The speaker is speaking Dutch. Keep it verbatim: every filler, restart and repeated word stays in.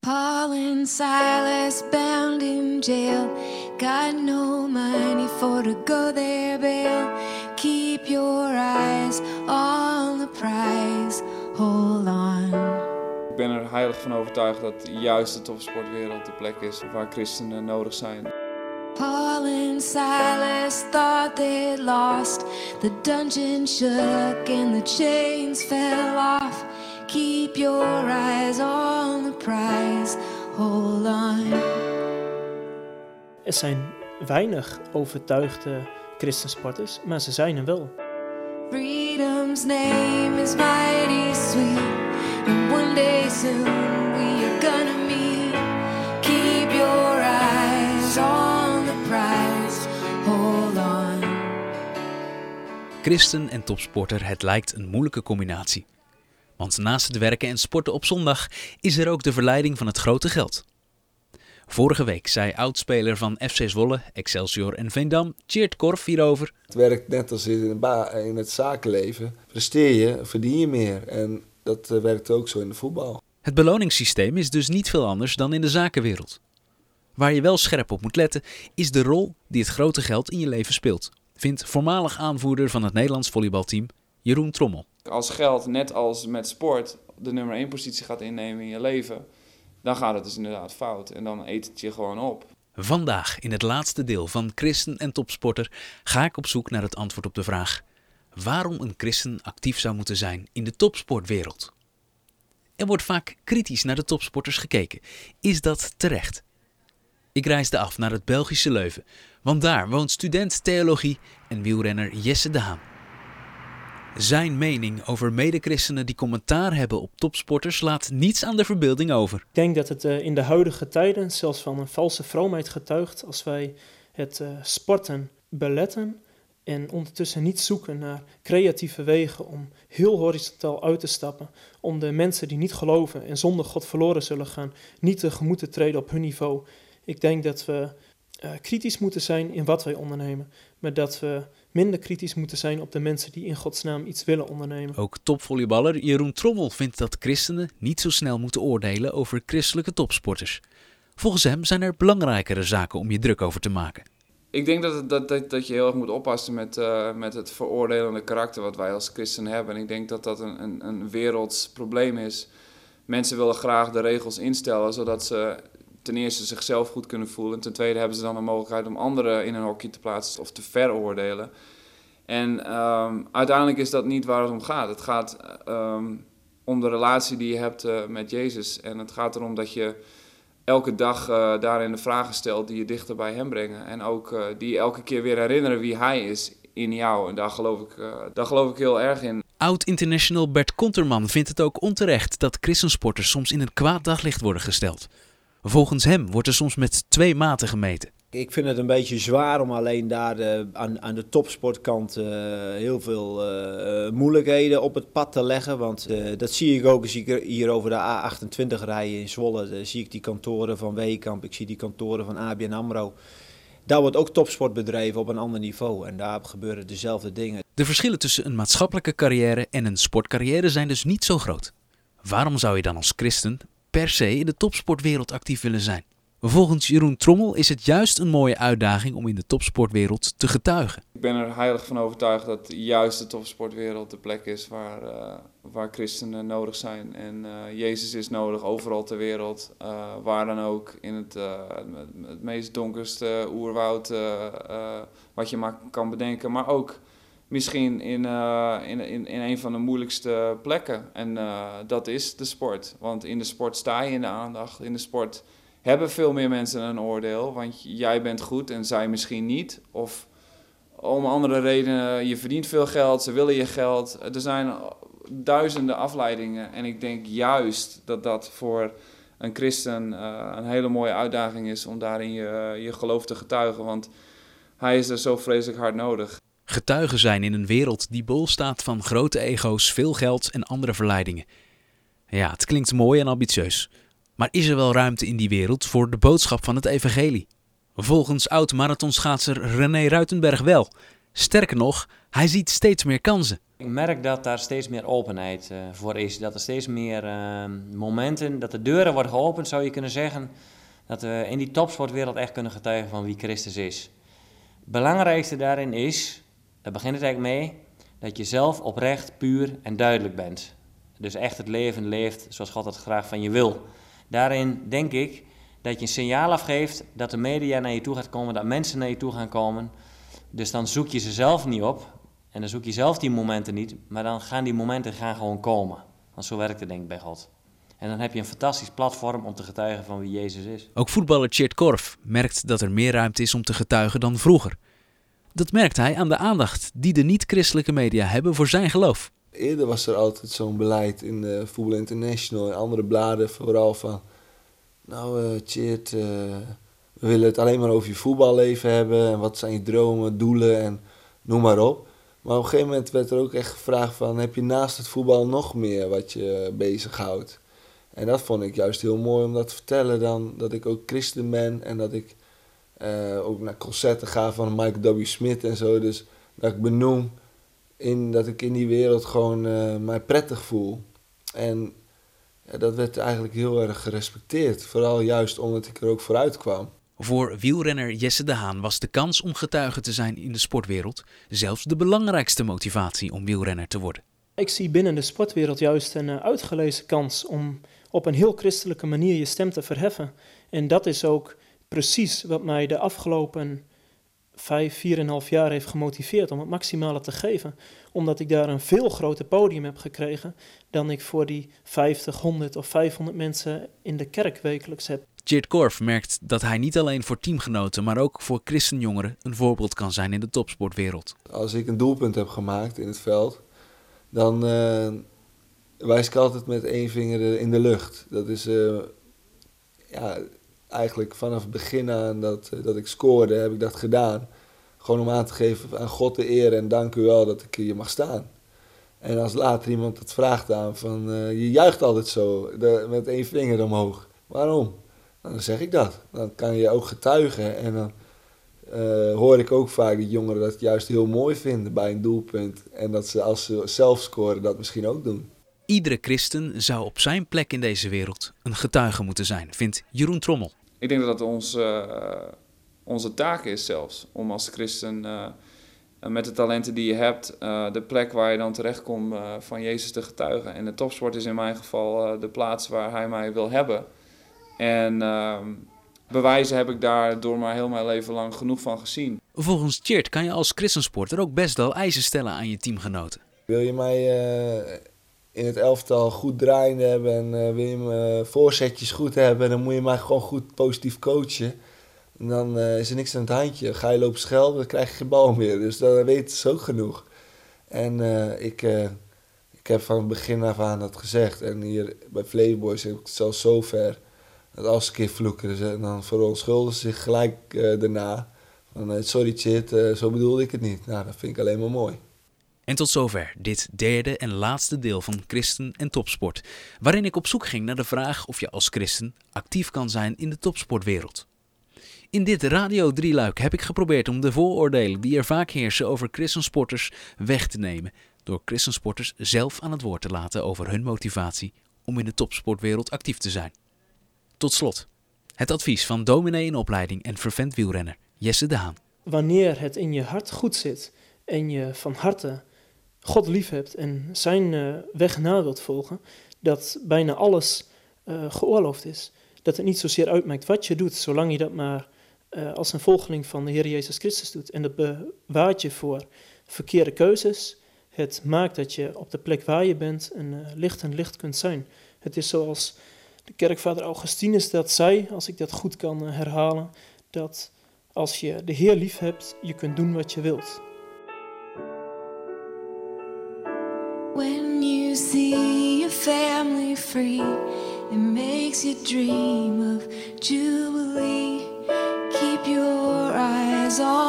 Paul and Silas bound in jail, got no money for to go their bail. Keep your eyes on the prize, hold on. Ik ben er heilig van overtuigd dat juist de topsportwereld de plek is waar christenen nodig zijn. Paul and Silas thought they'd lost, the dungeon shook and the chains fell off. Keep your eyes on the prize, hold on. Er zijn weinig overtuigde christensporters, maar ze zijn er wel. Freedom's name is mighty sweet, and one day soon we are gonna meet. Keep your eyes on the prize, hold on. Christen en topsporter, het lijkt een moeilijke combinatie. Want naast het werken en sporten op zondag is er ook de verleiding van het grote geld. Vorige week zei oudspeler van F C Zwolle, Excelsior en Veendam, Tjeerd Korf hierover. Het werkt net als in, een ba- in het zakenleven. Presteer je, verdien je meer. En dat uh, werkt ook zo in de voetbal. Het beloningssysteem is dus niet veel anders dan in de zakenwereld. Waar je wel scherp op moet letten, is de rol die het grote geld in je leven speelt, vindt voormalig aanvoerder van het Nederlands volleybalteam Jeroen Trommel. Als geld, net als met sport, de nummer één positie gaat innemen in je leven, dan gaat het dus inderdaad fout en dan eet het je gewoon op. Vandaag, in het laatste deel van Christen en Topsporter, ga ik op zoek naar het antwoord op de vraag waarom een christen actief zou moeten zijn in de topsportwereld. Er wordt vaak kritisch naar de topsporters gekeken. Is dat terecht? Ik reisde af naar het Belgische Leuven, want daar woont student theologie en wielrenner Jesse de Haan. Zijn mening over medechristenen die commentaar hebben op topsporters laat niets aan de verbeelding over. Ik denk dat het uh, in de huidige tijden zelfs van een valse vroomheid getuigt als wij het uh, sporten beletten en ondertussen niet zoeken naar creatieve wegen om heel horizontaal uit te stappen, om de mensen die niet geloven en zonder God verloren zullen gaan, niet tegemoet te treden op hun niveau. Ik denk dat we uh, kritisch moeten zijn in wat wij ondernemen, maar dat we minder kritisch moeten zijn op de mensen die in Gods naam iets willen ondernemen. Ook topvolleyballer Jeroen Trommel vindt dat christenen niet zo snel moeten oordelen over christelijke topsporters. Volgens hem zijn er belangrijkere zaken om je druk over te maken. Ik denk dat, het, dat, dat, dat je heel erg moet oppassen met, uh, met het veroordelende karakter wat wij als christenen hebben. En ik denk dat dat een, een, een werelds probleem is. Mensen willen graag de regels instellen zodat ze ten eerste zichzelf goed kunnen voelen. En ten tweede hebben ze dan de mogelijkheid om anderen in een hokje te plaatsen of te veroordelen. En um, uiteindelijk is dat niet waar het om gaat. Het gaat um, om de relatie die je hebt uh, met Jezus. En het gaat erom dat je elke dag uh, daarin de vragen stelt die je dichter bij hem brengen. En ook uh, die je elke keer weer herinneren wie hij is in jou. En daar geloof ik, uh, daar geloof ik heel erg in. Oud-international Bert Konterman vindt het ook onterecht dat christensporters soms in een kwaad daglicht worden gesteld. Volgens hem wordt er soms met twee maten gemeten. Ik vind het een beetje zwaar om alleen daar uh, aan, aan de topsportkant uh, heel veel uh, moeilijkheden op het pad te leggen. Want uh, dat zie ik ook als ik hier over de A achtentwintig rijden in Zwolle. Dan zie ik die kantoren van Weekamp, ik zie die kantoren van A B N AMRO. Daar wordt ook topsport bedreven op een ander niveau en daar gebeuren dezelfde dingen. De verschillen tussen een maatschappelijke carrière en een sportcarrière zijn dus niet zo groot. Waarom zou je dan als christen per se in de topsportwereld actief willen zijn? Volgens Jeroen Trommel is het juist een mooie uitdaging om in de topsportwereld te getuigen. Ik ben er heilig van overtuigd dat juist de topsportwereld de plek is waar, uh, waar christenen nodig zijn. En uh, Jezus is nodig overal ter wereld, uh, waar dan ook, in het, uh, het meest donkerste oerwoud uh, uh, wat je maar kan bedenken. Maar ook misschien in, uh, in, in, in een van de moeilijkste plekken. En uh, dat is de sport. Want in de sport sta je in de aandacht, in de sport hebben veel meer mensen een oordeel, want jij bent goed en zij misschien niet. Of om andere redenen, je verdient veel geld, ze willen je geld. Er zijn duizenden afleidingen en ik denk juist dat dat voor een christen uh, een hele mooie uitdaging is om daarin je, je geloof te getuigen, want hij is er zo vreselijk hard nodig. Getuigen zijn in een wereld die bol staat van grote ego's, veel geld en andere verleidingen. Ja, het klinkt mooi en ambitieus. Maar is er wel ruimte in die wereld voor de boodschap van het evangelie? Volgens oud-marathonschaatser René Ruitenberg wel. Sterker nog, hij ziet steeds meer kansen. Ik merk dat daar steeds meer openheid uh, voor is. Dat er steeds meer uh, momenten, dat de deuren worden geopend, zou je kunnen zeggen. Dat we in die topsportwereld echt kunnen getuigen van wie Christus is. Het belangrijkste daarin is, daar begint het eigenlijk mee, dat je zelf oprecht, puur en duidelijk bent. Dus echt het leven leeft zoals God het graag van je wil. Daarin denk ik dat je een signaal afgeeft dat de media naar je toe gaat komen, dat mensen naar je toe gaan komen. Dus dan zoek je ze zelf niet op en dan zoek je zelf die momenten niet, maar dan gaan die momenten gaan gewoon komen. Want zo werkt het denk ik bij God. En dan heb je een fantastisch platform om te getuigen van wie Jezus is. Ook voetballer Tjeerd Korf merkt dat er meer ruimte is om te getuigen dan vroeger. Dat merkt hij aan de aandacht die de niet-christelijke media hebben voor zijn geloof. Eerder was er altijd zo'n beleid in de Voetbal International en andere bladen vooral van... Nou, uh, Tjeerd, uh, we willen het alleen maar over je voetballeven hebben en wat zijn je dromen, doelen en noem maar op. Maar op een gegeven moment werd er ook echt gevraagd van, heb je naast het voetbal nog meer wat je bezighoudt? En dat vond ik juist heel mooi om dat te vertellen dan, dat ik ook christen ben en dat ik uh, ook naar concerten ga van Michael W. Smith en zo. Dus dat ik benoem in, dat ik in die wereld gewoon uh, mij prettig voel. En ja, dat werd eigenlijk heel erg gerespecteerd. Vooral juist omdat ik er ook vooruit kwam. Voor wielrenner Jesse de Haan was de kans om getuige te zijn in de sportwereld zelfs de belangrijkste motivatie om wielrenner te worden. Ik zie binnen de sportwereld juist een uh, uitgelezen kans om op een heel christelijke manier je stem te verheffen. En dat is ook precies wat mij de afgelopen vijf, vier en een half jaar heeft gemotiveerd om het maximale te geven. Omdat ik daar een veel groter podium heb gekregen dan ik voor die vijftig, honderd of vijfhonderd mensen in de kerk wekelijks heb. Tjeerd Korf merkt dat hij niet alleen voor teamgenoten, maar ook voor christenjongeren een voorbeeld kan zijn in de topsportwereld. Als ik een doelpunt heb gemaakt in het veld, dan uh, wijs ik altijd met één vinger in de lucht. Dat is uh, ja, eigenlijk vanaf het begin aan dat, uh, dat ik scoorde, heb ik dat gedaan. Gewoon om aan te geven aan God de eer en dank u wel dat ik hier mag staan. En als later iemand het vraagt aan van, uh, je juicht altijd zo, de, met één vinger omhoog. Waarom? Nou, dan zeg ik dat. Dan kan je ook getuigen en dan uh, hoor ik ook vaak dat jongeren dat juist heel mooi vinden bij een doelpunt. En dat ze als ze zelf scoren dat misschien ook doen. Iedere christen zou op zijn plek in deze wereld een getuige moeten zijn, vindt Jeroen Trommel. Ik denk dat dat ons, uh, onze taak is zelfs, om als christen uh, met de talenten die je hebt, uh, de plek waar je dan terechtkomt uh, van Jezus te getuigen. En de topsport is in mijn geval uh, de plaats waar hij mij wil hebben. En uh, bewijzen heb ik daar door maar heel mijn leven lang genoeg van gezien. Volgens Tjeerd kan je als christensporter ook best wel eisen stellen aan je teamgenoten. Wil je mij uh, in het elftal goed draaiende hebben en uh, wil je mijn voorzetjes goed hebben, dan moet je mij gewoon goed positief coachen. En dan uh, is er niks aan het handje. Ga je lopen schelden, dan krijg je geen bal meer. Dus dat weten ze ook genoeg. En uh, ik, uh, ik heb van het begin af aan dat gezegd. En hier bij Flevoboys heb ik het zelfs zo ver dat als ze een keer vloeken, dan verontschuldigen ze zich gelijk uh, daarna. Van, uh, sorry Tjeerd, uh, zo bedoelde ik het niet. Nou, dat vind ik alleen maar mooi. En tot zover dit derde en laatste deel van Christen en Topsport, waarin ik op zoek ging naar de vraag of je als christen actief kan zijn in de topsportwereld. In dit Radio drieluik heb ik geprobeerd om de vooroordelen die er vaak heersen over christensporters weg te nemen, door christensporters zelf aan het woord te laten over hun motivatie om in de topsportwereld actief te zijn. Tot slot, het advies van dominee in opleiding en fervent wielrenner Jesse de Haan. Wanneer het in je hart goed zit en je van harte God lief hebt en zijn uh, weg na wilt volgen, dat bijna alles uh, geoorloofd is. Dat het niet zozeer uitmaakt wat je doet, zolang je dat maar uh, als een volgeling van de Heer Jezus Christus doet. En dat bewaart je voor verkeerde keuzes. Het maakt dat je op de plek waar je bent een uh, licht en licht kunt zijn. Het is zoals de kerkvader Augustinus dat zei, als ik dat goed kan uh, herhalen, dat als je de Heer lief hebt, je kunt doen wat je wilt. When you see your family free, it makes you dream of Jubilee. Keep your eyes on